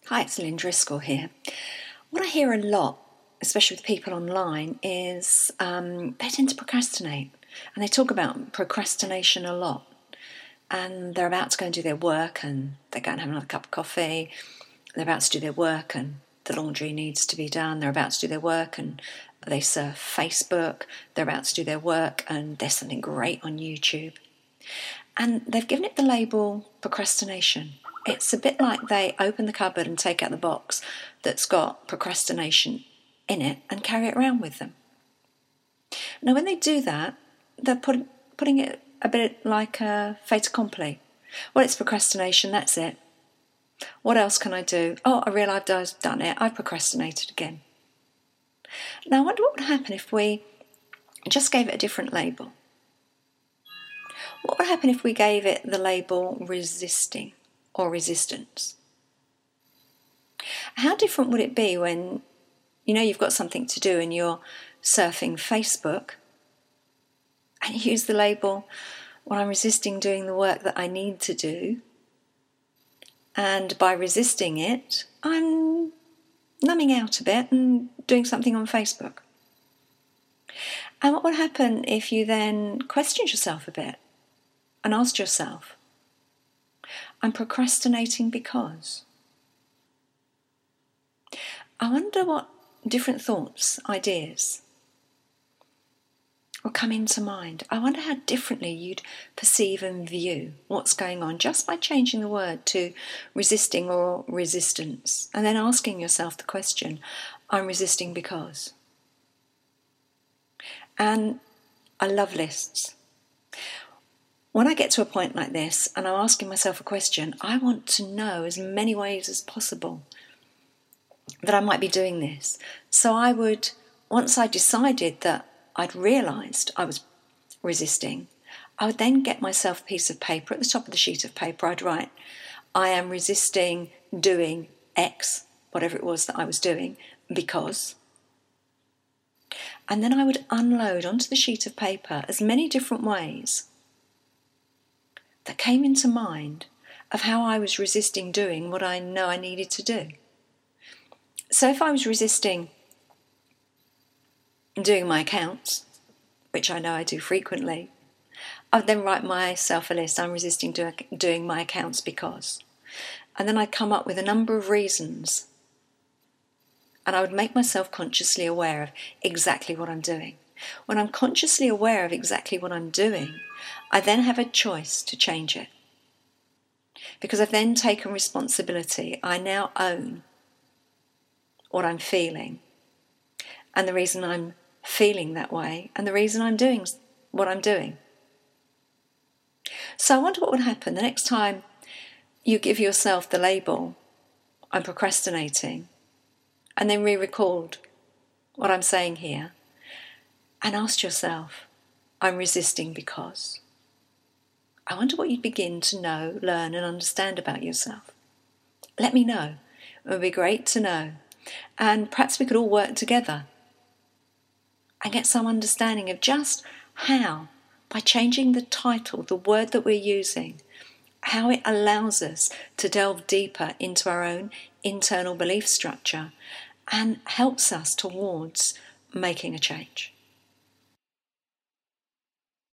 Hi, it's Lynn Driscoll here. What I hear a lot, especially with people online, is they tend to procrastinate. And they talk about procrastination a lot. And they're about to go and do their work, and they go and have another cup of coffee. They're about to do their work, and the laundry needs to be done. They're about to do their work, and they surf Facebook. They're about to do their work, and there's something great on YouTube. And they've given it the label procrastination. It's a bit like they open the cupboard and take out the box that's got procrastination in it and carry it around with them. Now, when they do that, they're putting it a bit like a fait accompli. Well, it's procrastination, that's it. What else can I do? Oh, I realise I've done it. I've procrastinated again. Now, I wonder what would happen if we just gave it a different label. What would happen if we gave it the label resisting or resistance? How different would it be when you've got something to do and you're surfing Facebook and you use the label, well, I'm resisting doing the work that I need to do, and by resisting it, I'm numbing out a bit and doing something on Facebook. And what would happen if you then questioned yourself a bit and asked yourself, I'm procrastinating because? I wonder what different thoughts, ideas will come into mind. I wonder how differently you'd perceive and view what's going on just by changing the word to resisting or resistance, and then asking yourself the question, I'm resisting because. And I love lists. When I get to a point like this and I'm asking myself a question, I want to know as many ways as possible that I might be doing this. So I would, once I decided that I'd realised I was resisting, I would then get myself a piece of paper. At the top of the sheet of paper, I'd write, I am resisting doing X, whatever it was that I was doing, because. And then I would unload onto the sheet of paper as many different ways that came into mind of how I was resisting doing what I know I needed to do. So if I was resisting doing my accounts, which I know I do frequently, I would then write myself a list. I'm resisting doing my accounts because. And then I'd come up with a number of reasons. And I would make myself consciously aware of exactly what I'm doing. When I'm consciously aware of exactly what I'm doing, I then have a choice to change it. Because I've then taken responsibility. I now own what I'm feeling and the reason I'm feeling that way and the reason I'm doing what I'm doing. So I wonder what would happen the next time you give yourself the label, I'm procrastinating, and then re-record what I'm saying here and ask yourself, I'm resisting because. I wonder what you'd begin to know, learn and understand about yourself. Let me know. It would be great to know. And perhaps we could all work together and get some understanding of just how, by changing the title, the word that we're using, how it allows us to delve deeper into our own internal belief structure and helps us towards making a change.